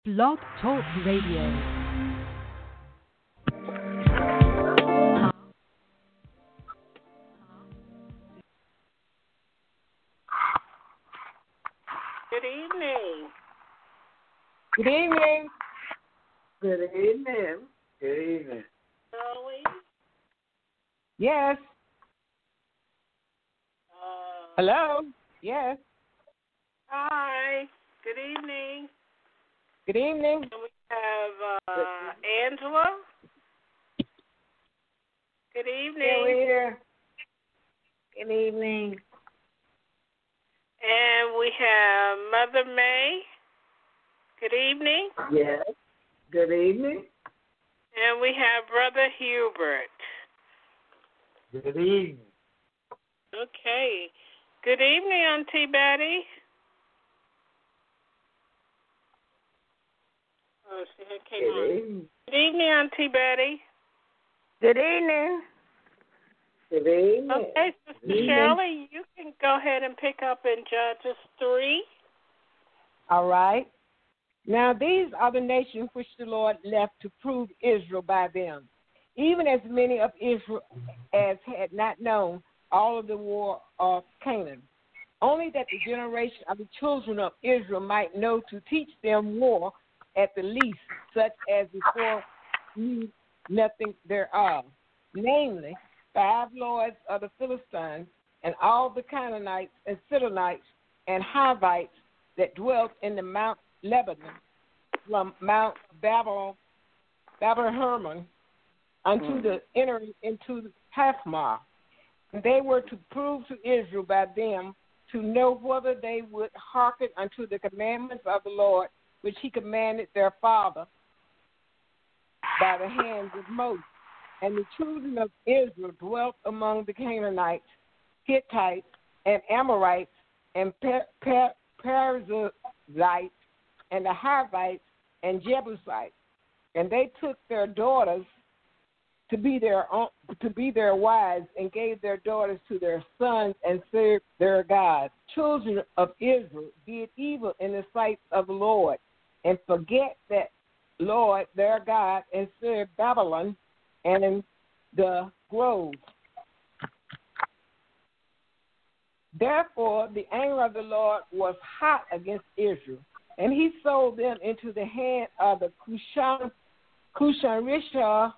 Blog Talk Radio. Good evening. Good evening. Good evening. Good evening. Shirley. Yes. Hello. Yes. Hi. Good evening. Good evening. And we have Angela. Good evening. Yeah, we're here. Good evening. And we have Mother May. Good evening. Yes. Good evening. And we have Brother Hubert. Good evening. Okay. Good evening, Auntie Betty. Oh, she came on. Good evening. Good evening, Auntie Betty. Good evening. Good evening. Okay, Sister Shirley, you can go ahead and pick up in Judges 3. All right. Now these are the nations which the Lord left to prove Israel by them, even as many of Israel as had not known all of the war of Canaan, only that the generation of the children of Israel might know to teach them war at the least, such as before knew nothing thereof, namely 5 lords of the Philistines, and all the Canaanites and Sidonites and Hivites that dwelt in the Mount Lebanon, from Mount Babel Hermon unto the entering into the Pathmah. And they were to prove to Israel by them to know whether they would hearken unto the commandments of the Lord, which he commanded their father by the hands of Moses. And the children of Israel dwelt among the Canaanites, Hittites, and Amorites, and Perizzites, and the Hivites, and Jebusites. And they took their daughters to be their wives, and gave their daughters to their sons, and served their gods. Children of Israel did evil in the sight of the Lord, and forget that Lord their God, and served Babylon and in the groves. Therefore the anger of the Lord was hot against Israel, and he sold them into the hand of the Cushan-Rishathaim,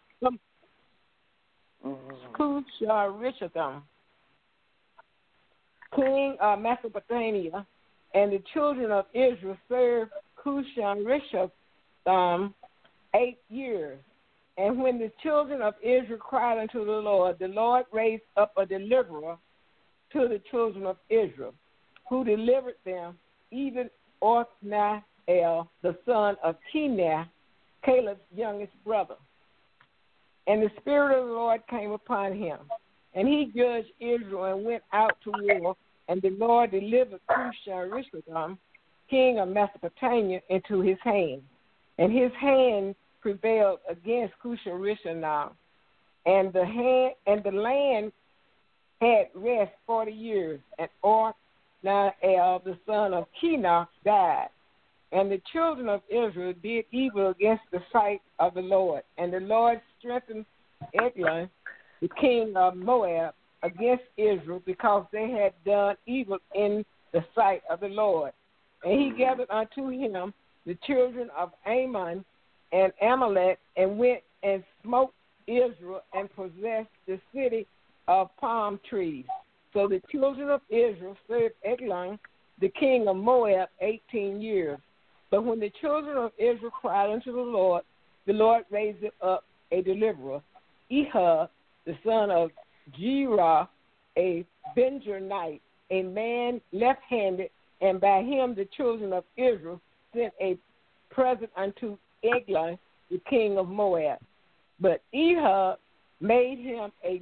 king of Mesopotamia, and the children of Israel served Cushan-Rishathaim 8 years. And when the children of Israel cried unto the Lord raised up a deliverer to the children of Israel, who delivered them, even Othniel, the son of Kenaz, Caleb's youngest brother. And the Spirit of the Lord came upon him, and he judged Israel and went out to war, and the Lord delivered Cushan-Rishathaim, king of Mesopotamia, into his hand. And his hand prevailed against Cushan-Rishathaim, and the land had rest 40 years, and Othniel, the son of Kenaz, died. And the children of Israel did evil against the sight of the Lord, and the Lord strengthened Eglon, the king of Moab, against Israel, because they had done evil in the sight of the Lord. And he gathered unto him the children of Ammon and Amalek, and went and smote Israel, and possessed the city of palm trees. So the children of Israel served Eglon, the king of Moab, 18 years. But when the children of Israel cried unto the Lord raised up a deliverer, Ehud, the son of Gera, a Benjaminite, a man left-handed, and by him the children of Israel sent a present unto Eglon, the king of Moab. But Ehud made him a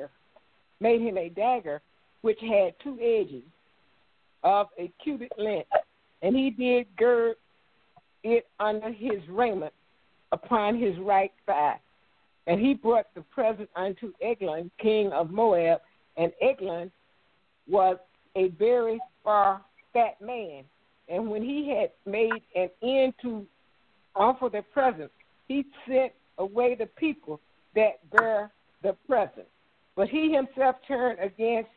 dagger which had 2 edges of a cubit length, and he did gird it under his raiment upon his right thigh. And he brought the present unto Eglon, king of Moab, and Eglon was a very fat man. And when he had made an end to offer the present, he sent away the people that bear the present. But he himself turned again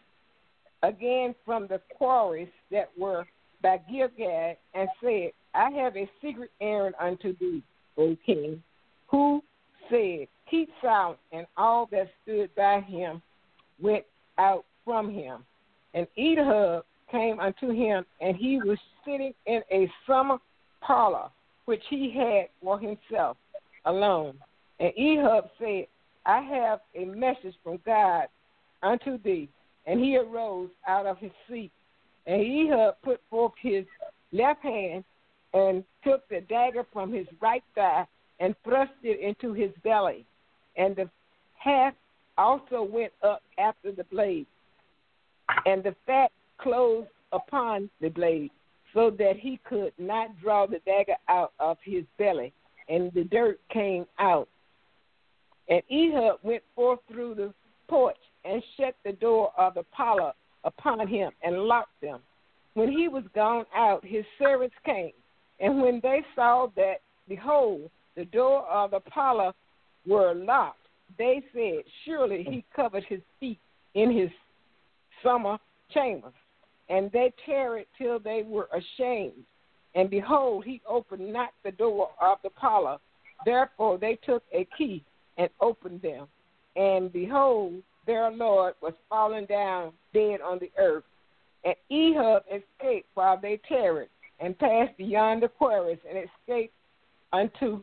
from the quarries that were by Gilgal, and said, I have a secret errand unto thee, O king, who said, keep silent, and all that stood by him went out from him. And Ehud came unto him, and he was sitting in a summer parlor, which he had for himself alone. And Ehud said, I have a message from God unto thee. And he arose out of his seat. And Ehud put forth his left hand and took the dagger from his right thigh and thrust it into his belly. And the haft also went up after the blade. And the fat closed upon the blade, so that he could not draw the dagger out of his belly. And the dirt came out. And Ehud went forth through the porch and shut the door of the parlor upon him and locked them. When he was gone out, his servants came, and when they saw that, behold, the door of the parlor were locked, they said, surely he covered his feet in his summer chambers. And they tarried till they were ashamed. And behold, he opened not the door of the parlor. Therefore they took a key and opened them. And behold, their Lord was fallen down dead on the earth. And Ehud escaped while they tarried, and passed beyond the quarries, and escaped unto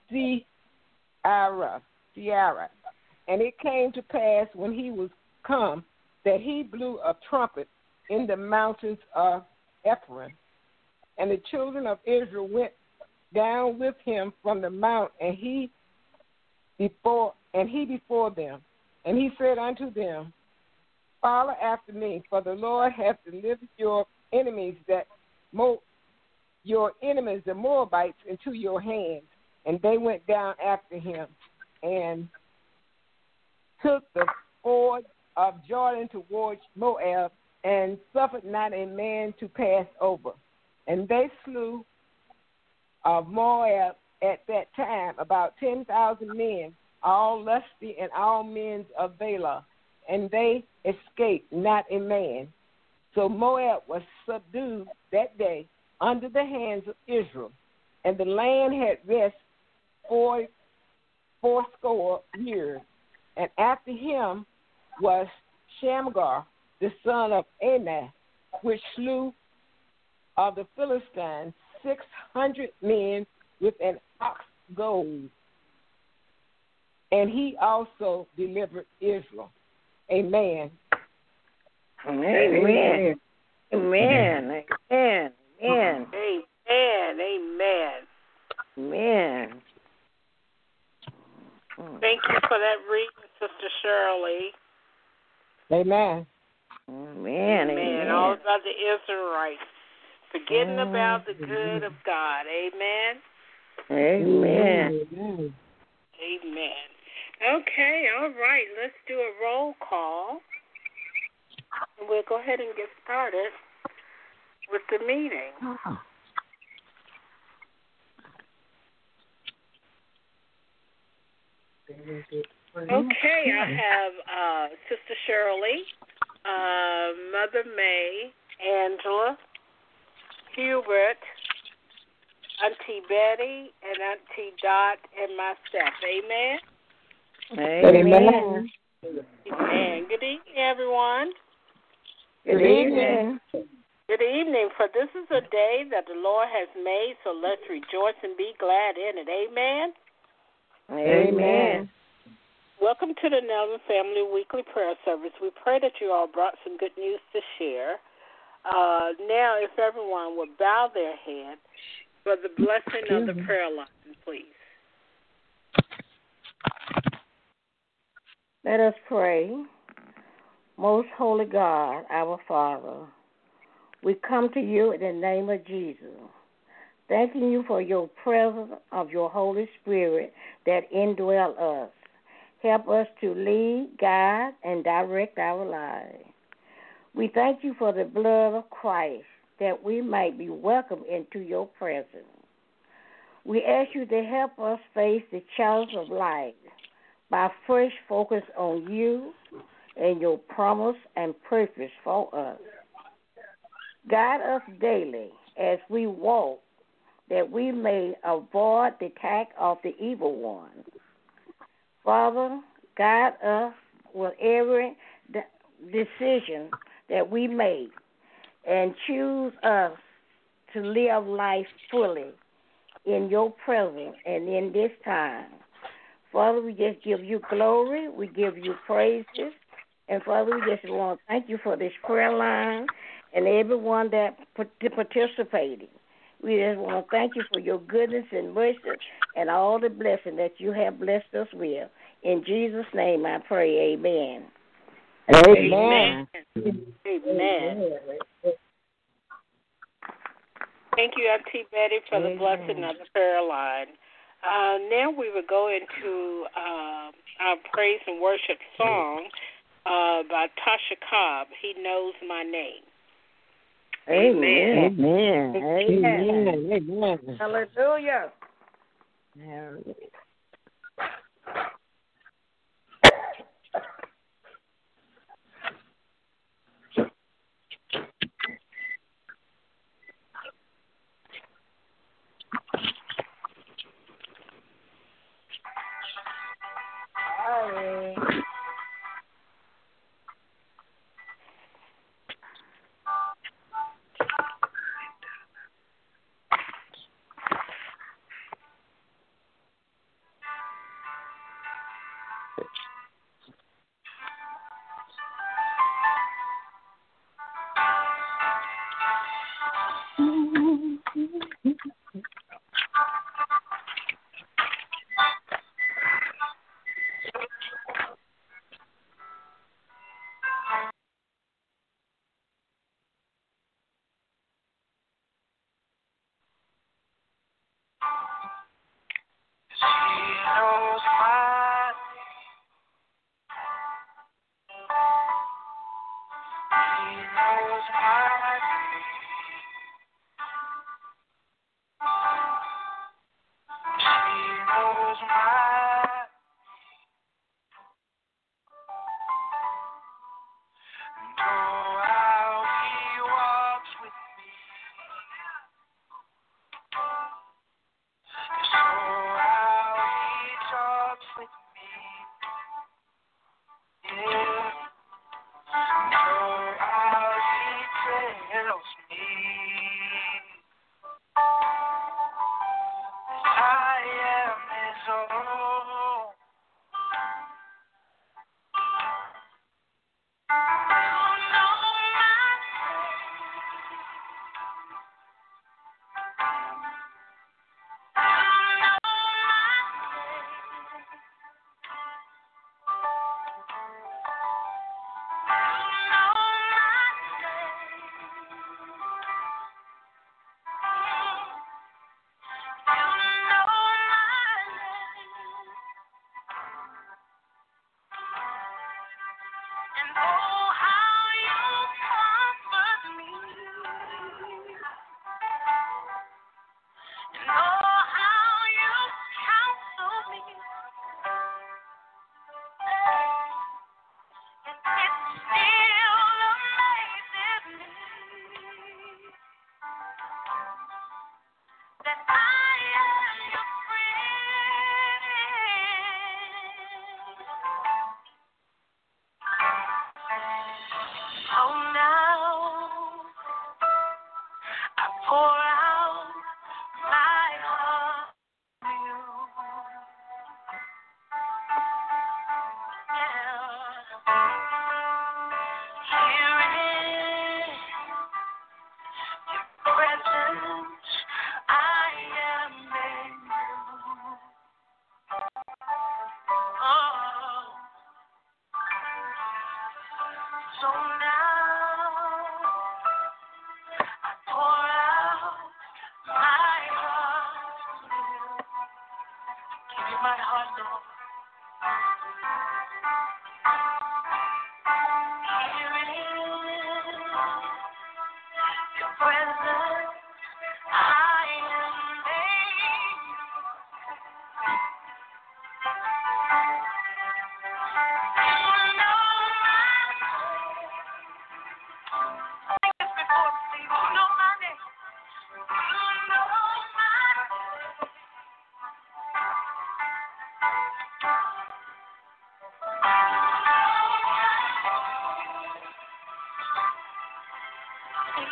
Seirah. And it came to pass, when he was come, that he blew a trumpet in the mountains of Ephraim. And the children of Israel went down with him from the mount, and he before them. And he said unto them, follow after me, for the Lord hath delivered your enemies, the Moabites, into your hands. And they went down after him, and took the ford of Jordan towards Moab, and suffered not a man to pass over. And they slew of Moab at that time about 10,000 men, all lusty and all men of Baalah, and they escaped not a man. So Moab was subdued that day under the hands of Israel, and the land had rest fourscore years. And after him was Shamgar, the son of Anath, which slew of the Philistines 600 men with an ox goad. And he also delivered Israel. Amen. Amen. Amen. Amen. Amen. Amen. Amen. Amen. Thank you for that reading, Sister Shirley. Amen. Amen. Amen. All about the Israelites. Forgetting about the good of God. Amen. Amen. Amen. Amen. Okay, all right. Let's do a roll call. And we'll go ahead and get started with the meeting. Okay, I have Sister Shirley, Mother May, Angela, Hubert, Auntie Betty, and Auntie Dot, and myself. Amen? Amen. Amen. Good evening, everyone. Good evening. Good evening, for this is a day that the Lord has made, so let's rejoice and be glad in it. Amen? Amen. Welcome to the Nelson Family Weekly Prayer Service. We pray that you all brought some good news to share. Now, if everyone would bow their head for the blessing of the prayer line, please. Let us pray. Most holy God, our Father, we come to you in the name of Jesus, thanking you for your presence of your Holy Spirit that indwell us. Help us to lead, guide, and direct our lives. We thank you for the blood of Christ, that we might be welcomed into your presence. We ask you to help us face the challenge of life by first focus on you and your promise and purpose for us. Guide us daily as we walk, that we may avoid the attack of the evil one. Father, guide us with every decision that we make and choose us to live life fully in your presence and in this time. Father, we just give you glory. We give you praises. And Father, we just want to thank you for this prayer line and everyone that participated. We just want to thank you for your goodness and mercy and all the blessing that you have blessed us with. In Jesus' name I pray, amen. Amen. Amen. Thank you, Auntie Betty, for the blessing of the prayer line. Now we will go into our praise and worship song by Tasha Cobb, He Knows My Name. Amen. Amen. Amen. Amen. Hallelujah.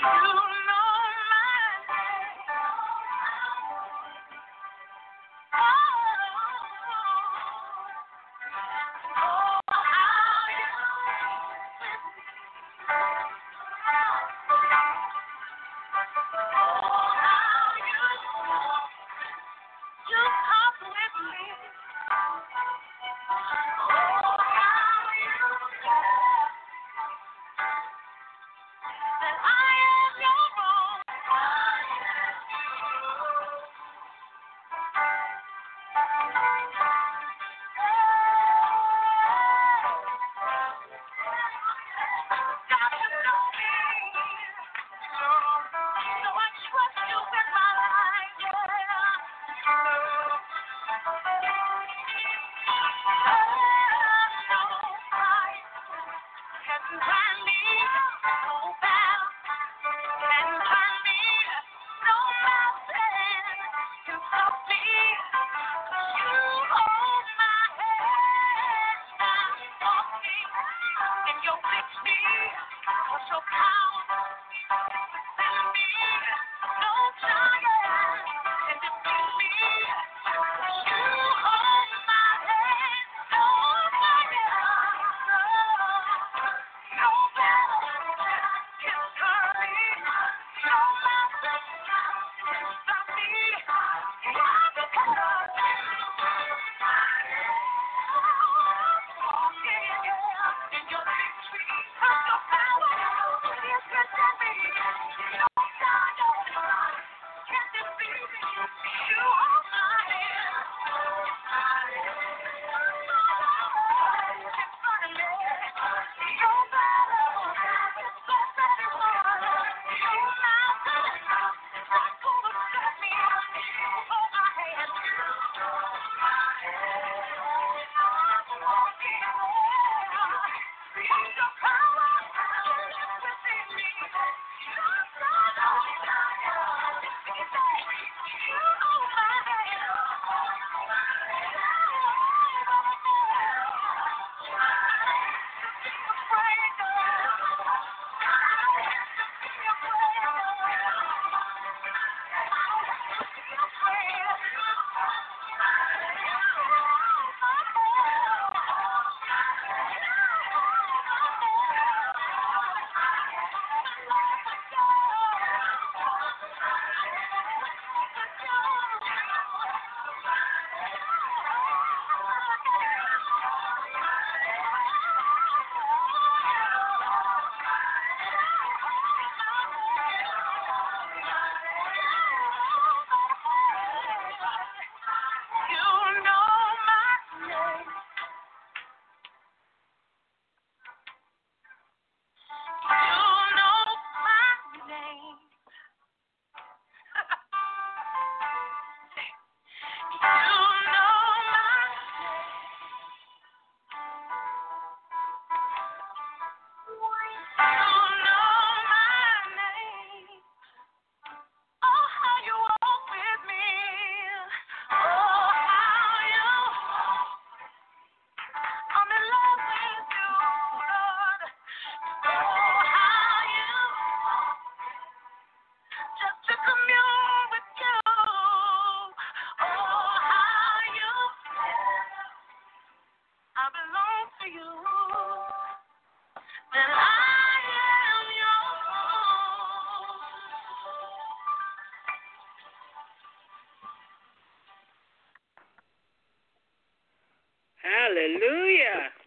Hallelujah.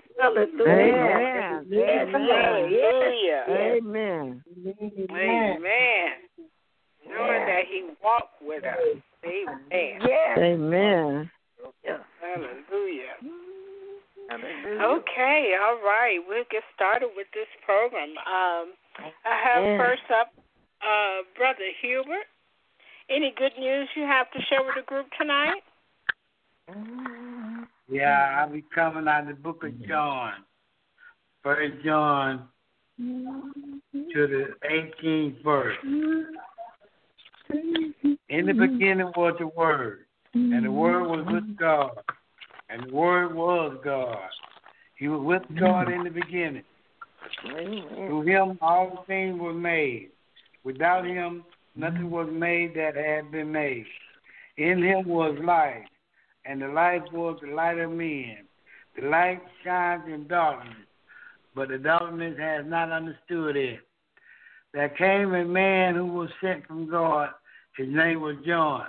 Hallelujah. Hallelujah. Amen. Amen. Knowing that He walked with us. Amen. Yes. Amen. Hallelujah. Okay, all right. We'll get started with this program. I have first up Brother Hubert. Any good news you have to share with the group tonight? Yeah, I'll be coming out of the book of John. 1 John to the 18th verse. In the beginning was the Word, and the Word was with God, and the Word was God. He was with God in the beginning. Through Him all things were made, Without him, nothing was made that had been made. In him was life, and the life was the light of men. The light shines in darkness, but the darkness has not understood it. There came a man who was sent from God. His name was John.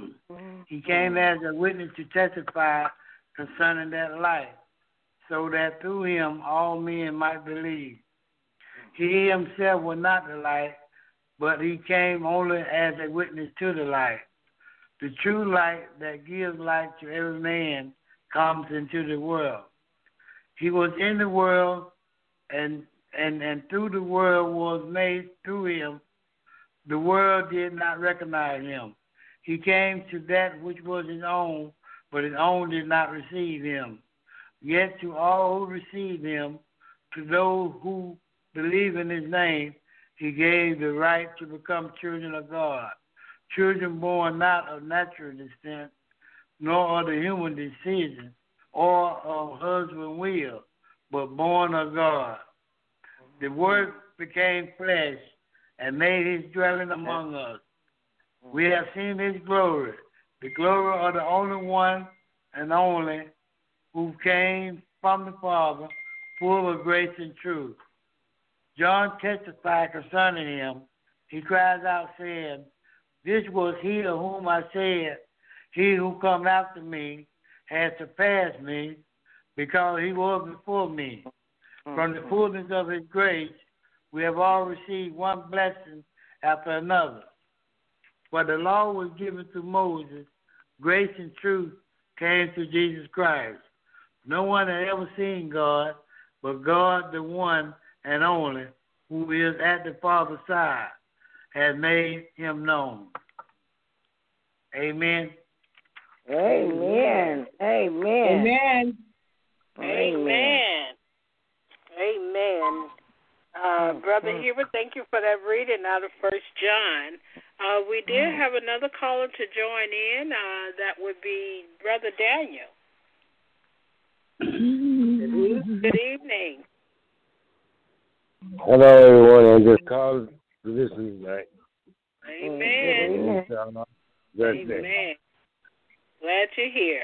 He came as a witness to testify concerning that light, so that through him all men might believe. He himself was not the light, but he came only as a witness to the light. The true light that gives light to every man comes into the world. He was in the world, and through the world was made through him. The world did not recognize him. He came to that which was his own, but his own did not receive him. Yet to all who received him, to those who believe in his name, he gave the right to become children of God. Children born not of natural descent, nor of the human decision, or of husband will, but born of God. The Word became flesh and made his dwelling among us. We have seen his glory, the glory of the only one and only who came from the Father, full of grace and truth. John testified concerning him. He cries out, saying, "This was he of whom I said, he who come after me has surpassed me, because he was before me." From the fullness of his grace, we have all received one blessing after another. For the law was given to Moses, grace and truth came through Jesus Christ. No one had ever seen God, but God, the one and only, who is at the Father's side, has made him known. Amen. Amen. Amen. Amen. Amen. Amen. Brother Hubert, thank you for that reading out of 1 John. We did have another caller to join in. That would be Brother Daniel. Good evening. Hello, everyone. I just called to listen tonight. Amen. Amen. Glad you're here.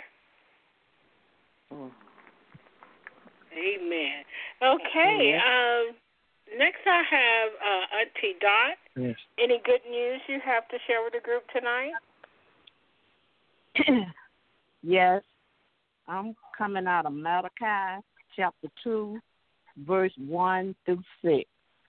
Amen. Okay. Next, I have Auntie Dot. Yes. Any good news you have to share with the group tonight? Yes. I'm coming out of Malachi, chapter 2, verse 1 through 6.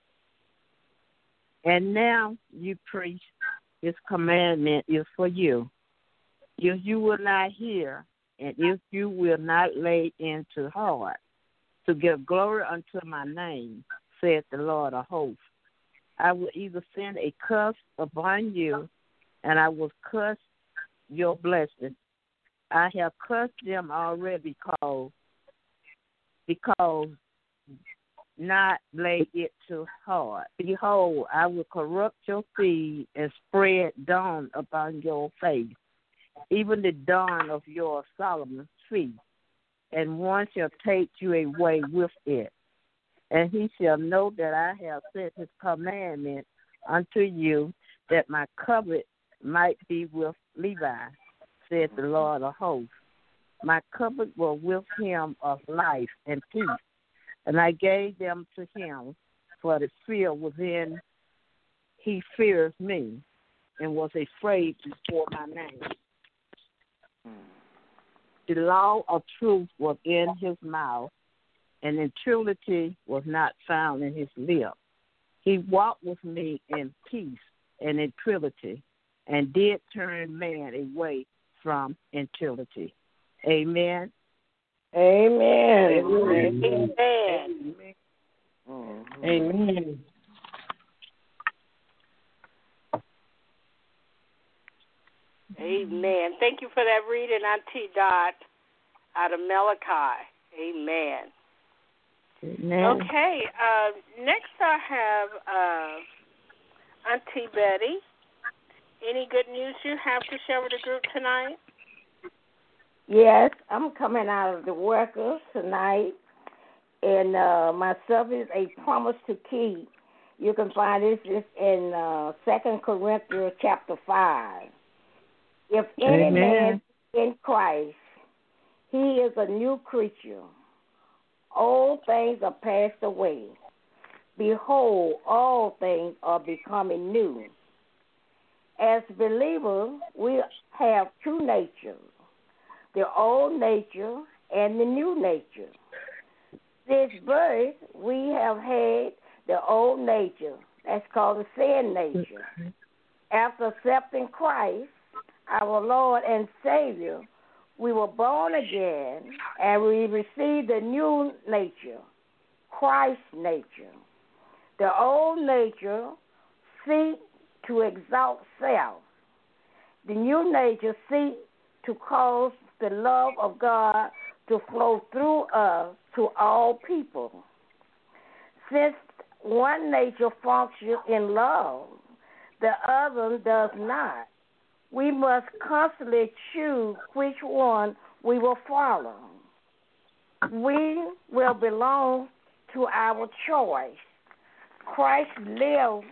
And now, you priests, this commandment is for you. If you will not hear, and if you will not lay into heart, to give glory unto my name, saith the Lord of hosts, I will either send a curse upon you, and I will curse your blessing. I have cursed them already because not lay it to heart. Behold, I will corrupt your seed and spread dawn upon your face, even the dawn of your Solomon's tree, and one shall take you away with it. And he shall know that I have sent his commandment unto you, that my covenant might be with Levi, said the Lord of hosts. My covenant was with him of life and peace, and I gave them to him, for the fear within he fears me, and was afraid before my name. The law of truth was in his mouth, and integrity was not found in his lips. He walked with me in peace and in integrity, and did turn man away from integrity. Amen. Amen. Amen. Amen. Amen. Thank you for that reading, Auntie Dot, out of Malachi. Amen. Amen. Okay. Next, I have Auntie Betty. Any good news you have to share with the group tonight? Yes, I'm coming out of the workers tonight, and my service a promise to keep. You can find this in 2 Corinthians chapter 5. If any man in Christ, he is a new creature. Old things are passed away. Behold, all things are becoming new. As believers, we have two natures, the old nature and the new nature. Since birth, we have had the old nature. That's called the sin nature. After accepting Christ, our Lord and Savior, we were born again, and we received the new nature, Christ's nature. The old nature seeks to exalt self. The new nature seeks to cause the love of God to flow through us to all people. Since one nature functions in love, the other does not. We must constantly choose which one we will follow. We will belong to our choice. Christ lives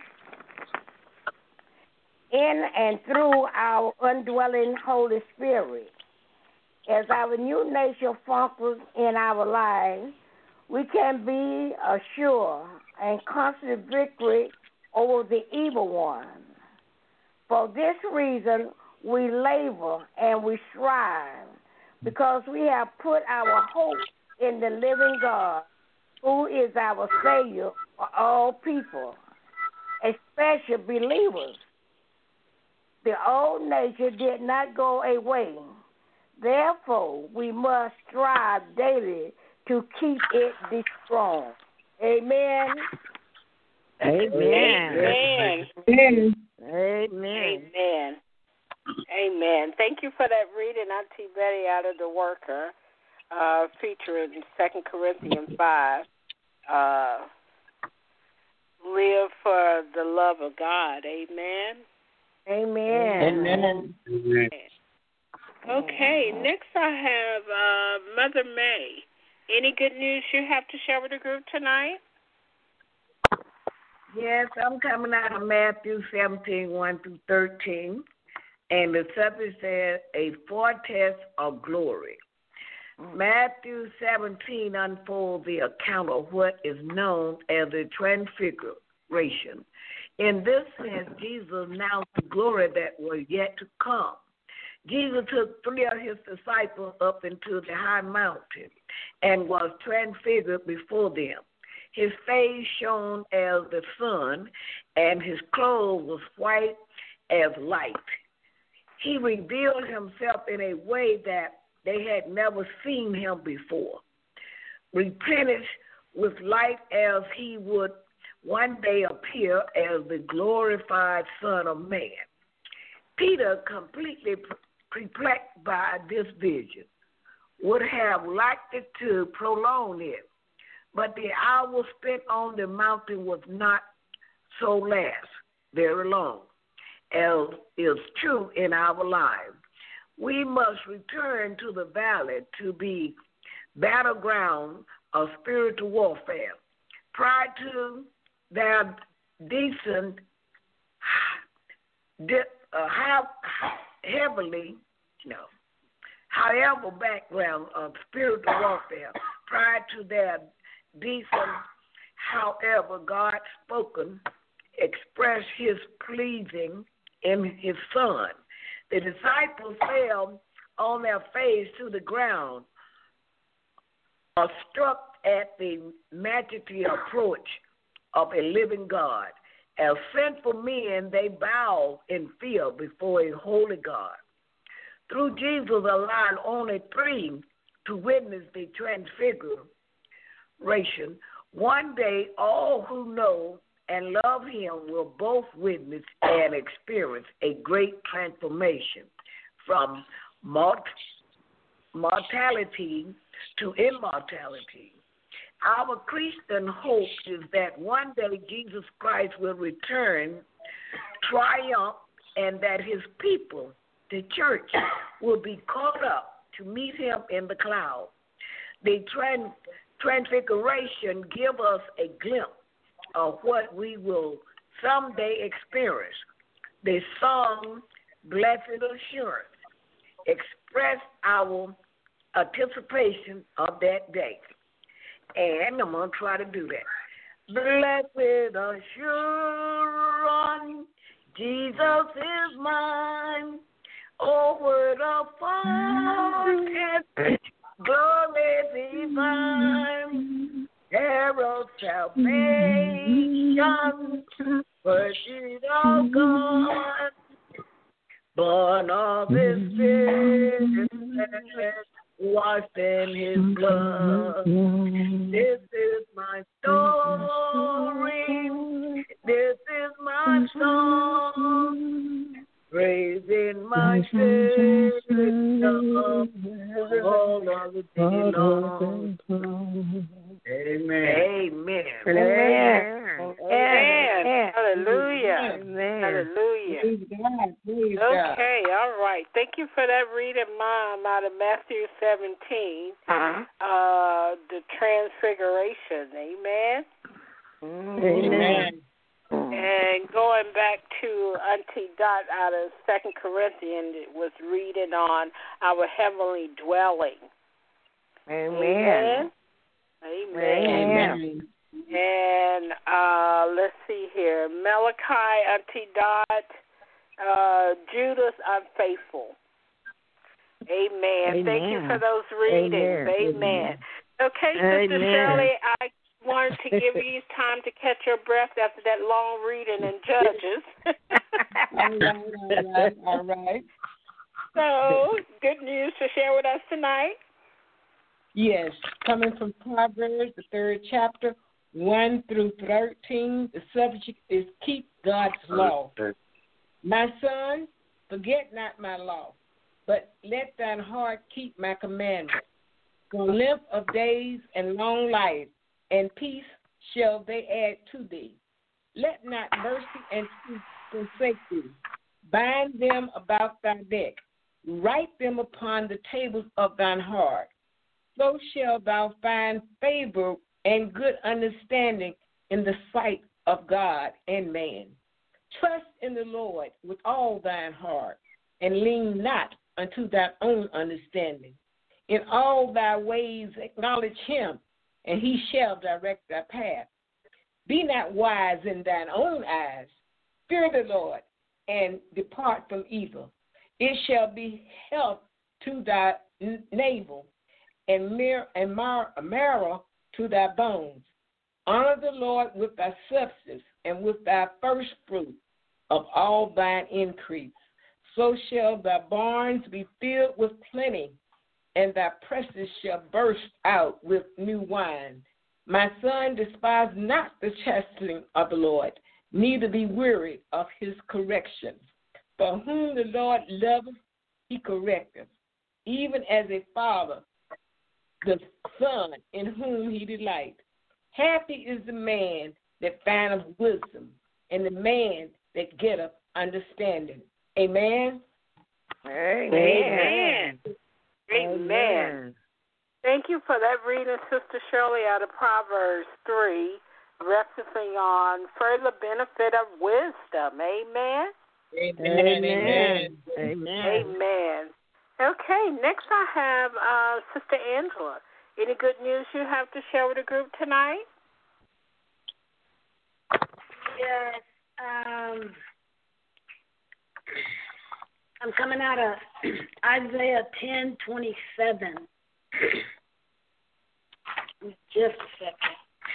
in and through our indwelling Holy Spirit. As our new nature functions in our lives, we can be assured and constant victory over the evil one. For this reason, we labor and we strive, because we have put our hope in the living God, who is our Savior for all people, especially believers. The old nature did not go away. Therefore, we must strive daily to keep it strong. Amen. Amen. Amen. Amen. Amen. Amen. Thank you for that reading, Auntie Betty, out of the Worker, featuring 2 Corinthians 5. Live for the love of God. Amen. Amen. Amen. Okay, next I have Mother May. Any good news you have to share with the group tonight? Yes, I'm coming out of Matthew 17:1-13, and the subject says, a foretaste of glory. Matthew 17 unfolds the account of what is known as the Transfiguration. In this sense, Jesus announced the glory that was yet to come. Jesus took 3 of his disciples up into the high mountain and was transfigured before them. His face shone as the sun, and his clothes was white as light. He revealed himself in a way that they had never seen him before, replenished with light as he would one day appear as the glorified Son of Man. Peter, completely perplexed by this vision, would have liked it to prolong it, but the hour spent on the mountain was not so last very long, as is true in our lives. We must return to the valley to be battleground of spiritual warfare. Prior to their decent, however, background of spiritual warfare, prior to their decent, however, God spoken, expressed his pleasing in his Son. The disciples fell on their face to the ground, struck at the majesty approach of a living God. As sinful men, they bowed in fear before a holy God. Through Jesus allowed only 3 to witness the transfiguration. One day, all who know and love him will both witness and experience a great transformation from mortality to immortality. Our Christian hope is that one day Jesus Christ will return, triumph, and that his people, the church, will be caught up to meet him in the cloud. The transfiguration gives us a glimpse of what we will someday experience. The song, Blessed Assurance, expressed our anticipation of that day. And I'm going to try to do that. Blessed assurance, Jesus is mine. Over the fortress, glory divine, herald salvation, pursued of God, born of His Spirit, washed in His blood. This is my story. This is my song. Praising my Savior all of the day long. Amen. Amen. Amen. Hallelujah. Hallelujah. Okay, all right. Thank you for that reading, Mom, out of Matthew 17, the Transfiguration. Amen. Amen. And going back to Auntie Dot out of 2 Corinthians, it was reading on our heavenly dwelling. Amen. Amen. And let's see here. Malachi, Auntie Dot, Judas, unfaithful. Amen. Thank you for those readings. Amen. Okay, Sister Shirley, I wanted to give you time to catch your breath after that long reading in Judges. All right. So, good news to share with us tonight? Yes, coming from Proverbs, the 3rd chapter, 1 through 13. The subject is keep God's law. My son, forget not my law, but let thine heart keep my commandments. For length of days and long life, and peace shall they add to thee. Let not mercy and truth forsake thee. Bind them about thy neck. Write them upon the tables of thine heart. So shalt thou find favor and good understanding in the sight of God and man. Trust in the Lord with all thine heart, and lean not unto thy own understanding. In all thy ways acknowledge him, and he shall direct thy path. Be not wise in thine own eyes. Fear the Lord, and depart from evil. It shall be health to thy navel, and marrow to thy bones. Honor the Lord with thy substance, and with thy first fruit of all thine increase. So shall thy barns be filled with plenty, and thy presses shall burst out with new wine. My son, despise not the chastening of the Lord, neither be weary of his correction. For whom the Lord loveth, he correcteth, even as a father the son in whom he delight. Happy is the man that findeth wisdom, and the man that getteth understanding. Amen. Amen. Amen. Thank you for that reading, Sister Shirley, out of Proverbs 3, referencing on further benefit of wisdom. Amen. Amen. Amen. Okay, next I have Sister Angela. Any good news you have to share with the group tonight? Yes. I'm coming out of Isaiah 10:27. Just a second.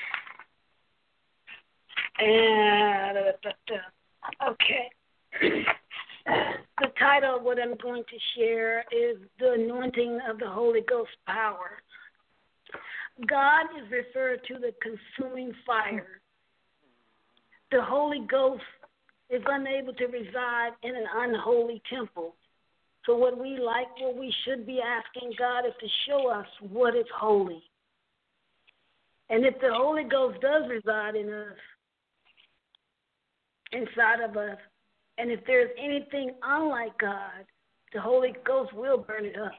Okay. The title of what I'm going to share is The Anointing of the Holy Ghost Power. God is referred to the consuming fire. The Holy Ghost is unable to reside in an unholy temple. So what we should be asking God is to show us what is holy. And if the Holy Ghost does reside in us, inside of us, and if there's anything unlike God, the Holy Ghost will burn it up.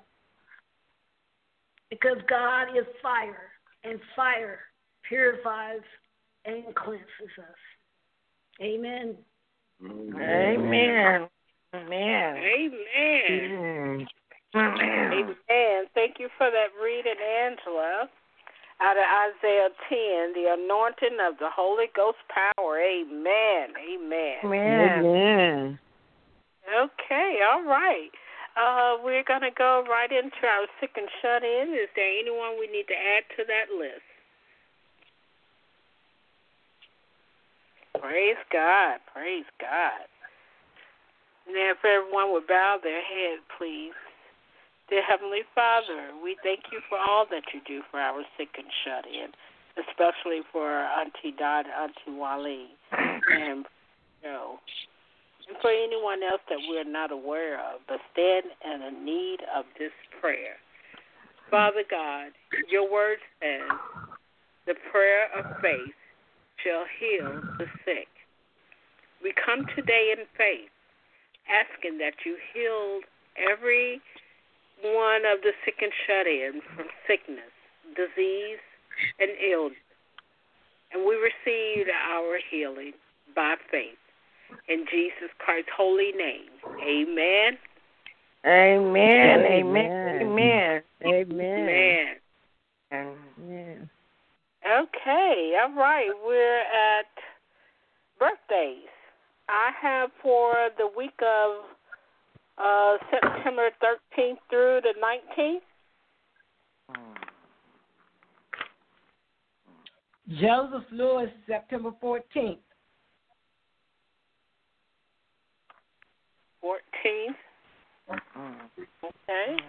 Because God is fire, and fire purifies and cleanses us. Amen. Amen. Amen. Amen. Amen. Amen. Thank you for that reading, Angela. Out of Isaiah 10, the anointing of the Holy Ghost power. Amen. Amen. Amen. Okay, all right. We're going to go right into our sick and shut in. Is there anyone we need to add to that list? Praise God. Praise God. Now, if everyone would bow their head, please. Dear Heavenly Father, we thank you for all that you do for our sick and shut in, especially for Auntie Dot, Auntie Wally, and Joe. And for anyone else that we're not aware of, but stand in the need of this prayer. Father God, your word says, the prayer of faith shall heal the sick. We come today in faith, asking that you heal every one of the sick and shut in from sickness, disease, and illness. And we received our healing by faith. In Jesus Christ's holy name. Amen. Amen. Amen. Amen. Amen. Amen. Okay, all right. We're at birthdays. I have for the week of September 13th through the 19th. Joseph Lewis, September 14th. 14th. Okay.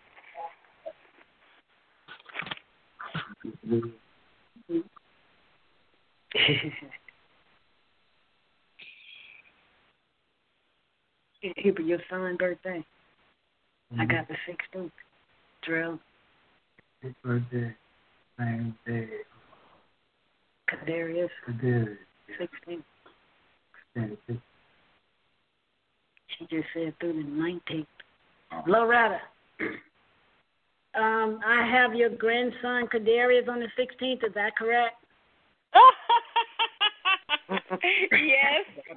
Here for your son's birthday. I got the 16th. Drill. His birthday, same day. Kadarius. 16th. She just said through the 19th. Loretta. I have your grandson Kadarius on the 16th. Is that correct? Yes.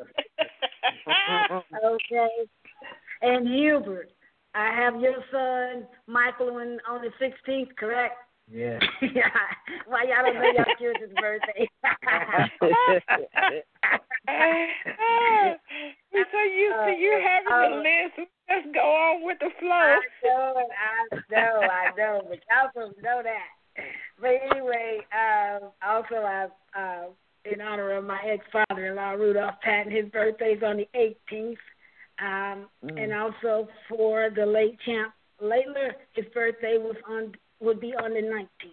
Okay. And Hubert, I have your son Michael on the 16th, correct? Yeah. Why y'all don't know y'all children's birthday? We're so used to you having the list. We just go on with the flow. I know, but y'all supposed to know that. But anyway, also I in honor of my ex-father-in-law, Rudolph Patton, his birthday's on the 18th. And also for the late champ Layla, his birthday would be on the 19th.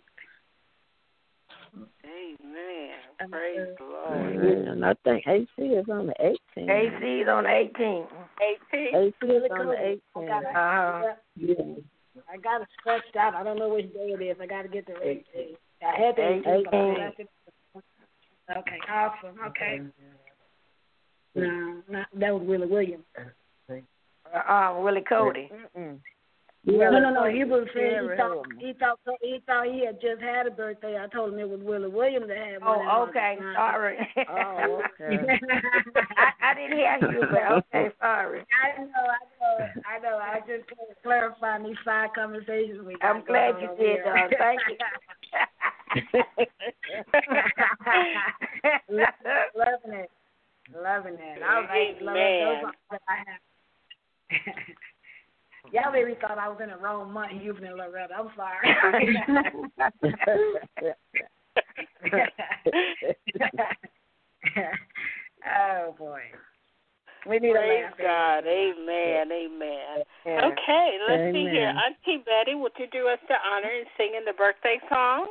Amen. Praise the Lord. And I think AC is on the 18th. AC is on the 18th. 18th? AC is on the 18th. I got it stretched out. I don't know which day it is. I got to get the right day. I had the 18th, but I got it. Okay, awesome. Okay. No, that was Willie Williams. Willie Cody. No. He was saying he thought he had just had a birthday. I told him it was Willie Williams that had one. Oh, okay. Sorry. Oh, okay. I didn't hear you, but okay, sorry. I know. I just clarifying these side conversations we got. I'm glad you did, thank you. Loving it. All right, loving those that I have. Y'all maybe thought I was in the wrong month, Hubert and Loretta. I'm sorry. Oh boy. We need Praise a laugh. God. Amen. Okay, let's see here. Auntie Betty, would you do us the honor in singing the birthday song?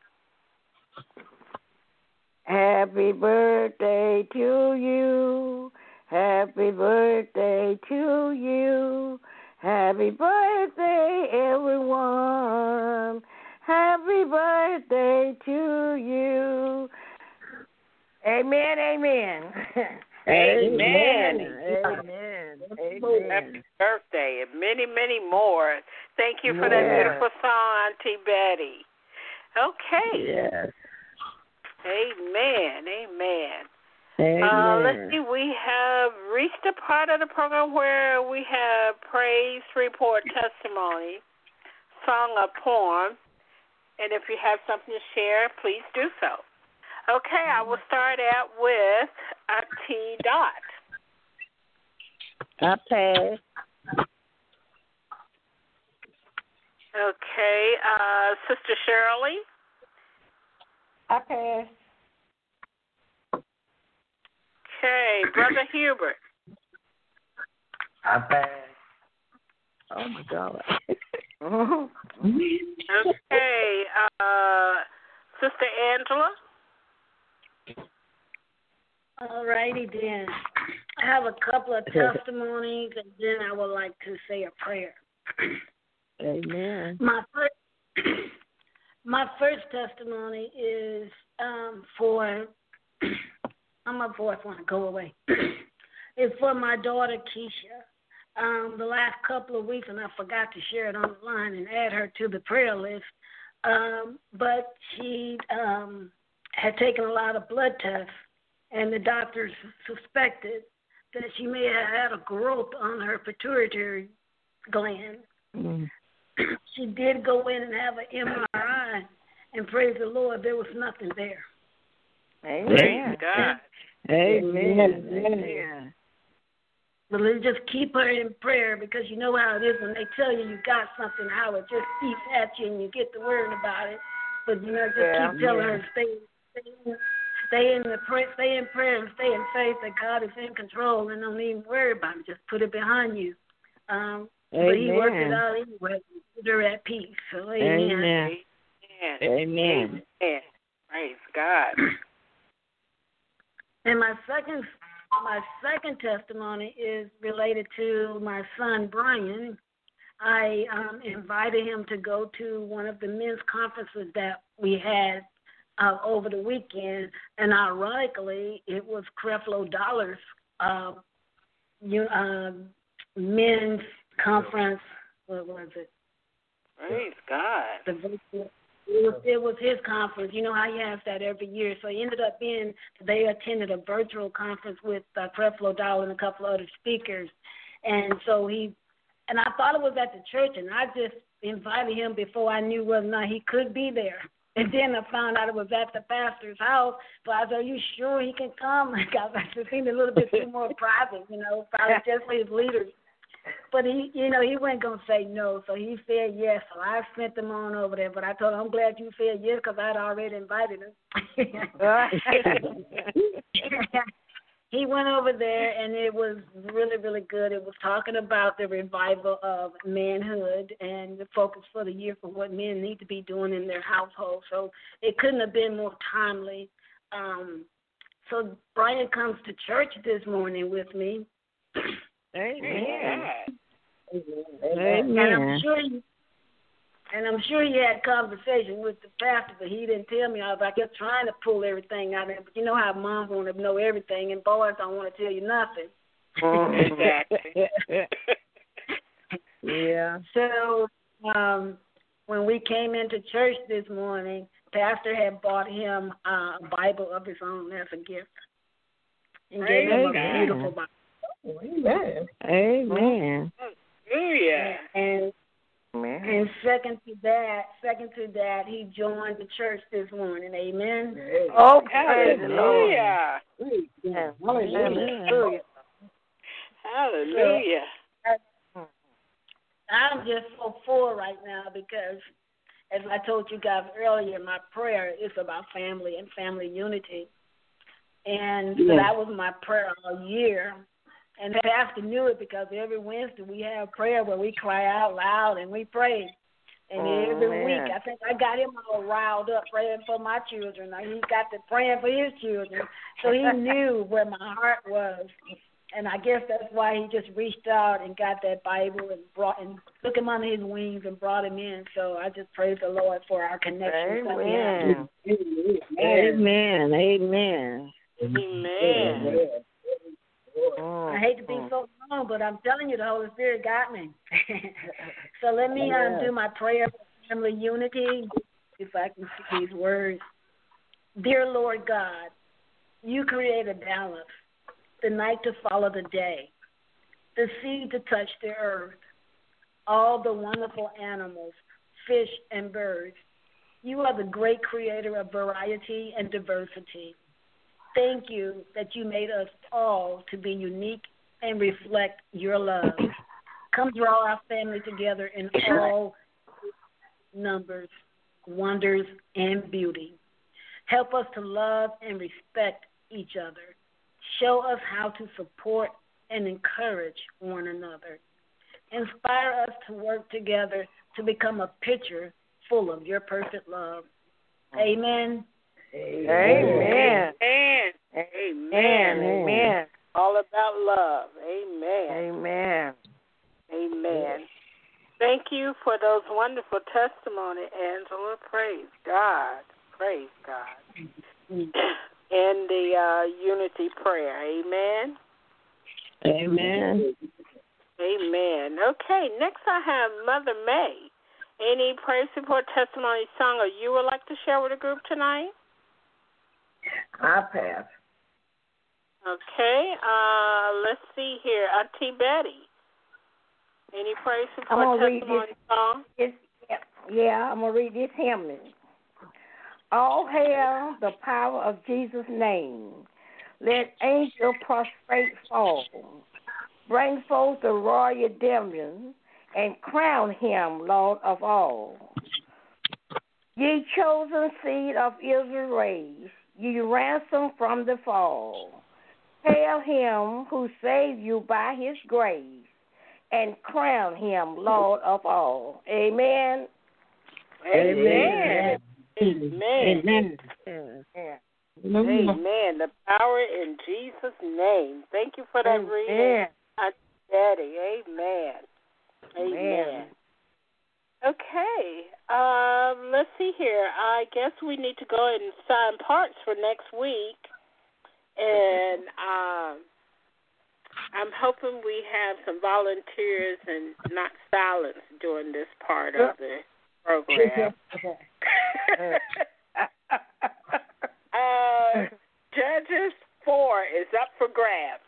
Happy birthday to you. Happy birthday to you. Happy birthday, everyone. Happy birthday to you. Amen, amen. Amen. Amen. Happy birthday and many, many more. Thank you for that beautiful song, Auntie Betty. Okay. Yes. Amen. Amen. Amen. Let's see, we have reached a part of the program where we have praise, report, testimony, song, or poem. And if you have something to share, please do so. Okay, I will start out with T. Dot. I pass. Okay, Sister Shirley. I pass. Okay, Brother Hubert. I pass. Oh, my God. Okay, Sister Angela. All righty then. I have a couple of testimonies, and then I would like to say a prayer. Amen. My first testimony is for. My voice want to go away. It's for my daughter Keisha. The last couple of weeks, and I forgot to share it on the line and add her to the prayer list. But she had taken a lot of blood tests, and the doctors suspected that she may have had a growth on her pituitary gland. Mm. She did go in and have an MRI, and praise the Lord, there was nothing there. Amen. God. Amen. Amen. But let's just keep her in prayer, because you know how it is when they tell you got something, how it just eats at you and you get to worrying about it. But you know, just keep telling her stay in prayer and stay in faith that God is in control, and don't even worry about it. Just put it behind you. But He worked it out anyway. Put her at peace. So amen. Amen. Amen. Amen. Praise God. And my second testimony is related to my son Brian. I invited him to go to one of the men's conferences that we had over the weekend, and ironically, it was Creflo Dollar's men's conference. What was it? Praise God. It was his conference. You know how he has that every year. So he ended up they attended a virtual conference with Creflo Dollar and a couple of other speakers. And so and I thought it was at the church, and I just invited him before I knew whether or not he could be there. And then I found out it was at the pastor's house. So I said, are you sure he can come? Because I just seemed a little bit too more private, probably just for his leaders. But he wasn't going to say no, so he said yes. So I sent him on over there. But I told him, I'm glad you said yes, because I'd already invited him. He went over there, and it was really, really good. It was talking about the revival of manhood and the focus for the year for what men need to be doing in their household. So it couldn't have been more timely. So Brian comes to church this morning with me. Amen. Amen. And I'm sure he had conversation with the pastor, but he didn't tell me. I was kept trying to pull everything out of him. But you know how moms want to know everything, and boys don't want to tell you nothing. Exactly. Yeah. So when we came into church this morning, pastor had bought him a Bible of his own as a gift. And gave him a beautiful Bible. Amen. Amen. Hallelujah. And second to that, he joined the church this morning. Amen. Oh, hallelujah. Hallelujah. Hallelujah. I'm just so full right now because, as I told you guys earlier, my prayer is about family and family unity. And so that was my prayer all year. And the pastor knew it because every Wednesday we have prayer where we cry out loud and we pray. And every week, I think I got him all riled up praying for my children. He got to praying for his children. So he knew where my heart was. And I guess that's why he just reached out and got that Bible and took him under his wings and brought him in. So I just praise the Lord for our connection. Amen. Amen. Amen. Amen. I hate to be so long, but I'm telling you, the Holy Spirit got me. So let me do my prayer for family unity, if I can see these words. Dear Lord God, you create a balance, the night to follow the day, the sea to touch the earth, all the wonderful animals, fish and birds. You are the great creator of variety and diversity. Thank you that you made us all to be unique and reflect your love. Come draw our family together in all numbers, wonders, and beauty. Help us to love and respect each other. Show us how to support and encourage one another. Inspire us to work together to become a picture full of your perfect love. Amen. Amen. Amen. Amen. Amen. All about love. Amen. Amen. Amen. Thank you for those wonderful testimony, Angela. Praise God. Praise God. And the unity prayer. Amen. Amen. Amen. Okay, next I have Mother May. Any praise report, testimony, song, or you would like to share with the group tonight? I'll pass. Okay, let's see here. Auntie Betty. Any praise report, testimony, song? I'm going to read this hymn. All hail the power of Jesus' name. Let angel prostrate fall. Bring forth the royal diadem and crown him Lord of all. Ye chosen seed of Israel raised, ye ransomed from the fall. Hail him who saved you by his grace, and crown him Lord of all. Amen. Amen. Amen. Amen. The power in Jesus' name. Thank you for that reading, Daddy. Amen. Amen. Okay. Let's see here. I guess we need to go ahead and sign parts for next week. And I'm hoping we have some volunteers and not silence during this part of the program. Judges 4 is up for grabs.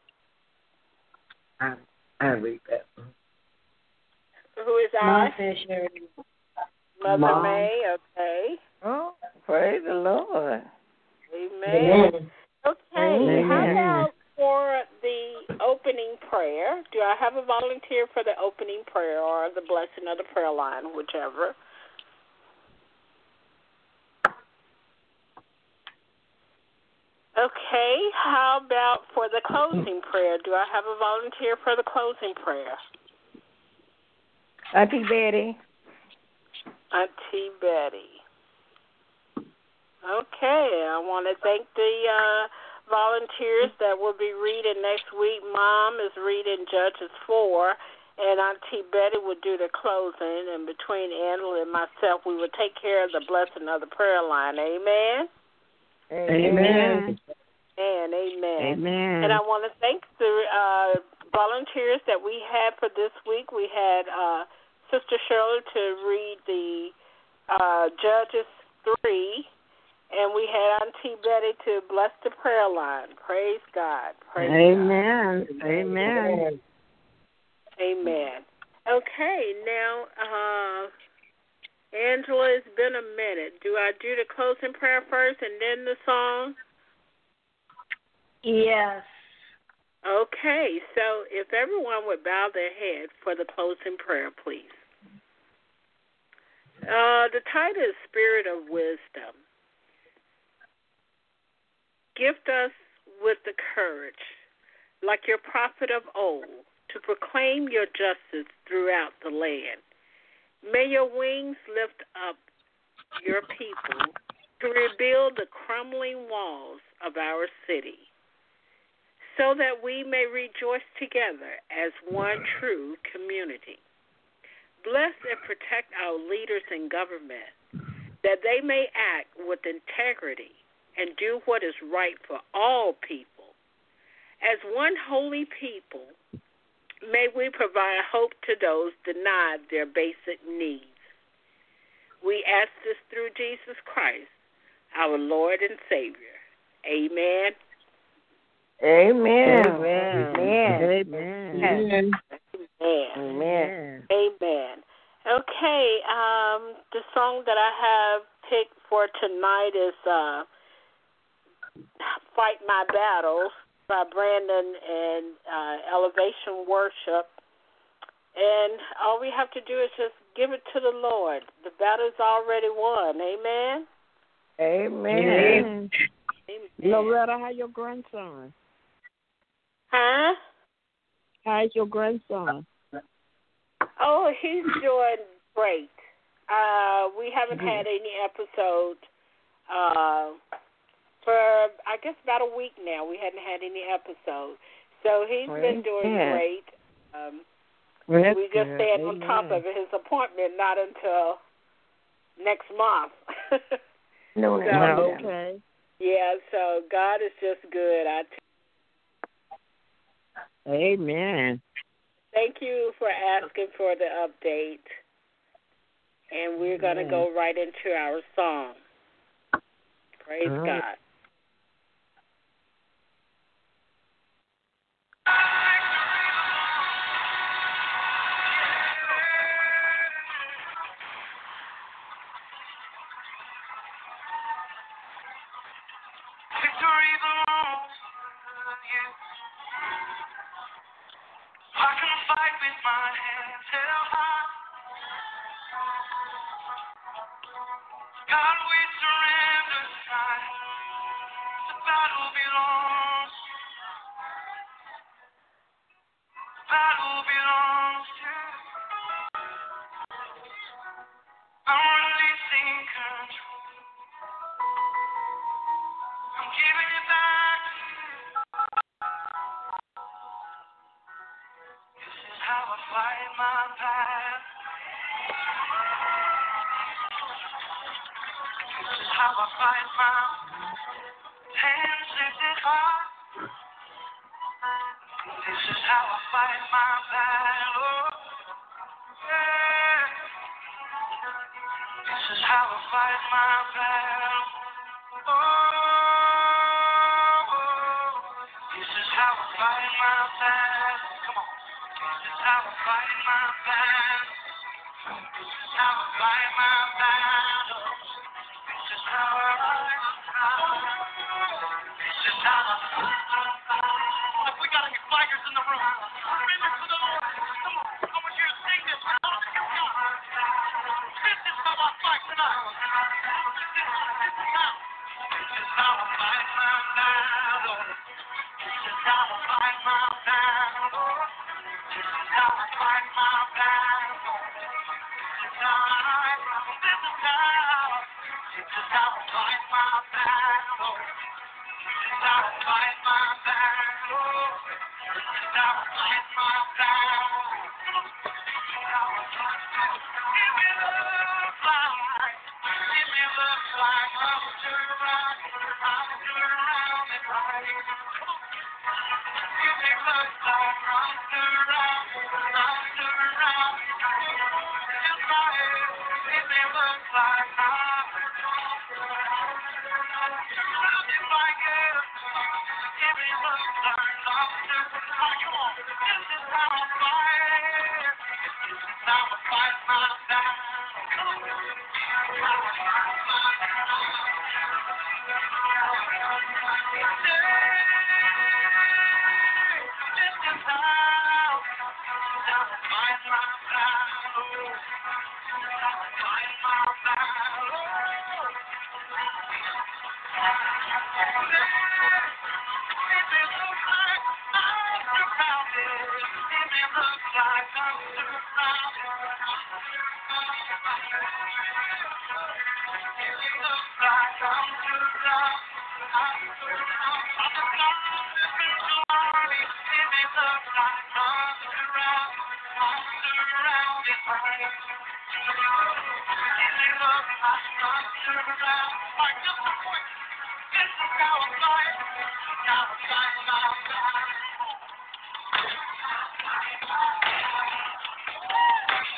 I read that. Who is I? Mother Mom. May, okay. Oh, praise the Lord. Amen. Okay, Amen. how about for the opening prayer? Do I have a volunteer for the opening prayer or the blessing of the prayer line, whichever? Okay, how about for the closing prayer? Do I have a volunteer for the closing prayer? Auntie Betty. Auntie Betty. Okay, I want to thank the volunteers that will be reading next week. Mom is reading Judges 4, and Auntie Betty will do the closing. And between Angela and myself, we will take care of the blessing of the prayer line. Amen? Amen. And amen. Amen. And I want to thank the volunteers that we had for this week. We had Sister Shirley to read the Judges 3, and we had Auntie Betty to bless the prayer line. Praise God. Praise Amen. God. Amen. Amen. Okay, now, Angela, it's been a minute. Do I do the closing prayer first and then the song? Yes. Okay, so if everyone would bow their head for the closing prayer, please. The title is Spirit of Wisdom. Gift us with the courage, like your prophet of old, to proclaim your justice throughout the land. May your wings lift up your people to rebuild the crumbling walls of our city, so that we may rejoice together as one true community. Bless and protect our leaders in government, that they may act with integrity and do what is right for all people. As one holy people, may we provide hope to those denied their basic needs. We ask this through Jesus Christ, our Lord and Savior. Amen. Amen. Amen. Amen. Amen. Amen. Amen. Okay, the song that I have picked for tonight is Fight My Battles by Brandon and Elevation Worship. And all we have to do is just give it to the Lord. The battle's already won. Amen? Amen. Loretta, how your grandson? Huh? How's your grandson? Oh, he's doing great. We haven't had any episode for, I guess, about a week now. We hadn't had any episode. So he's been doing great. We just staying on top of it. His appointment not until next month. Okay. Yeah, so God is just good. Amen. Thank you for asking for the update. And we're going to go right into our song. Praise God. Victory belongs to you. I can fight with my hands held high. God, we surrender tonight. The battle belongs. The battle belongs to you. I'm releasing control. I'm giving it back to you. This is how I fight my battle. This is how I fight my hands lifted high. This is how I fight my battle. Yeah. This is how I fight my battle. Oh, this is how I fight my battle. Come on. This is how I fight my battle. This is how I fight my battle. This is how I fight my battle. This is how I fight my battle. If we got any fighters in the room, surrender to the Lord. Come on, I want you to sing this. This is how I fight tonight. This is how I fight my battle. This is how I fight my battle. This is how I fight my battle. This is how I fight my battle. This is how I fight my battle. This is how I fight my battle. This is how I fight my battle. It may look like I'm surrounded and right. It may look like I'm surrounded and right. It may look like I'm surrounded by you. It may look like I'm surrounded. Come on, this is how I fight. This is how I fight my battle.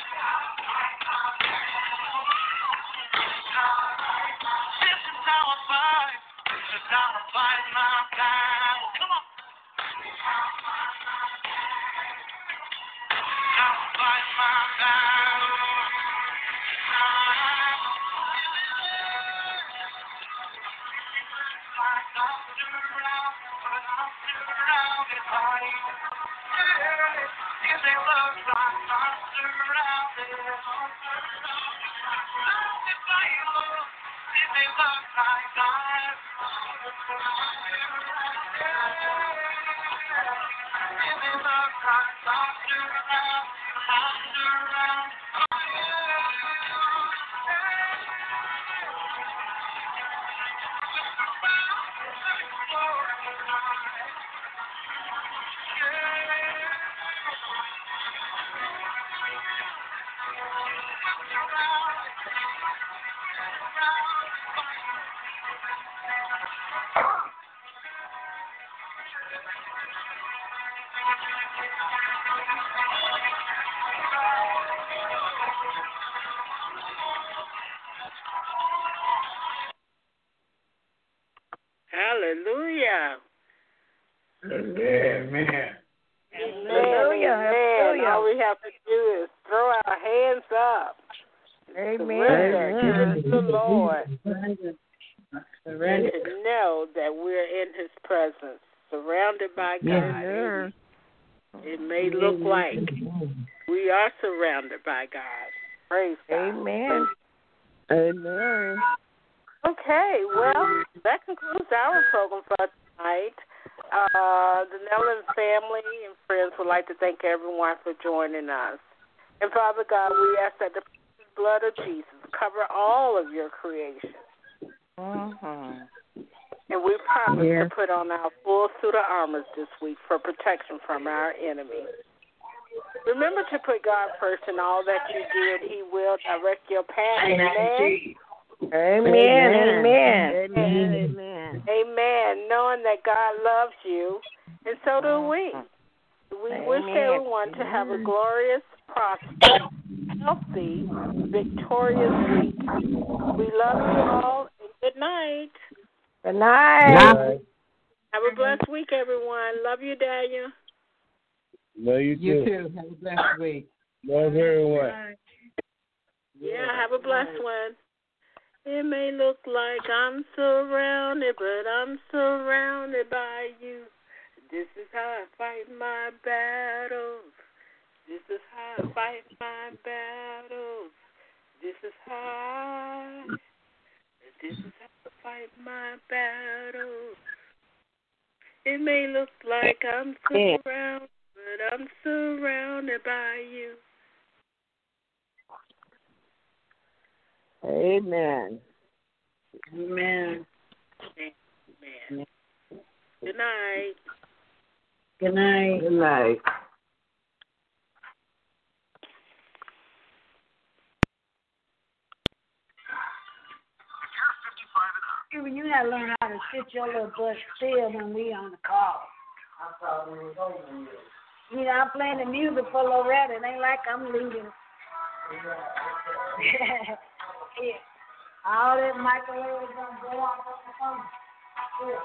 This is how I fight my battle. Come on. How to fight my battle. Surrounded by you. If they look like I'm surrounded by you. If they look like I'm if they look like I'm surrounded by you. Hallelujah. Amen. Hallelujah. Hallelujah. All we have to do is throw our hands up. Amen. Give it to the Lord. Surrender. To know that we're in His presence, surrounded by God. Amen. It may look like we are surrounded by God. Praise God. Amen. Amen. Okay, well, that concludes our program for tonight. The Nellen family and friends would like to thank everyone for joining us. And Father God, we ask that the blood of Jesus cover all of your creation. And we promise to put on our full suit of armor this week for protection from our enemies. Remember to put God first in all that you do, and He will direct your path. Amen. Amen. Amen. Amen. Knowing that God loves you, and so do we. We wish everyone to have a glorious, prosperous, healthy, victorious week. We love you all, and good night. Good night. Have a blessed week, everyone. Love you, Daniel. Love you too. You too. Have a blessed week. Love everyone. Yeah, have a blessed one. It may look like I'm surrounded, but I'm surrounded by you. This is how I fight my battles. This is how I fight my battles. This is how I fight my battles. It may look like I'm surrounded, but I'm surrounded by you. Amen. Amen. Amen. Good night. Good night. Good night. Even you gotta learn how to sit your little butt still when we on the call. You know, I'm playing the music for Loretta. It ain't like I'm leading. Yeah. All that microwave is gonna go off on the phone. Yeah.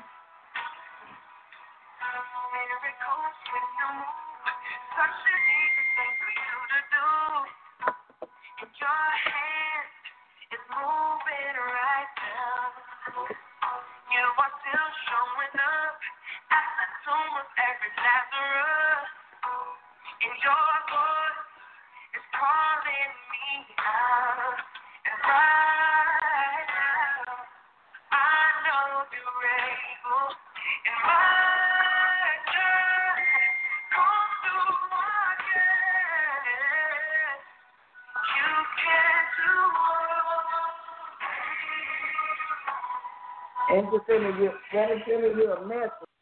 Miracles when you move, such an easy thing for you to do. And your hand is moving right now. You are still showing up at the tomb of every Lazarus. And your voice is calling me out. And right now, I know you're able. And my God, come through again. You can do all. And just sending you a message.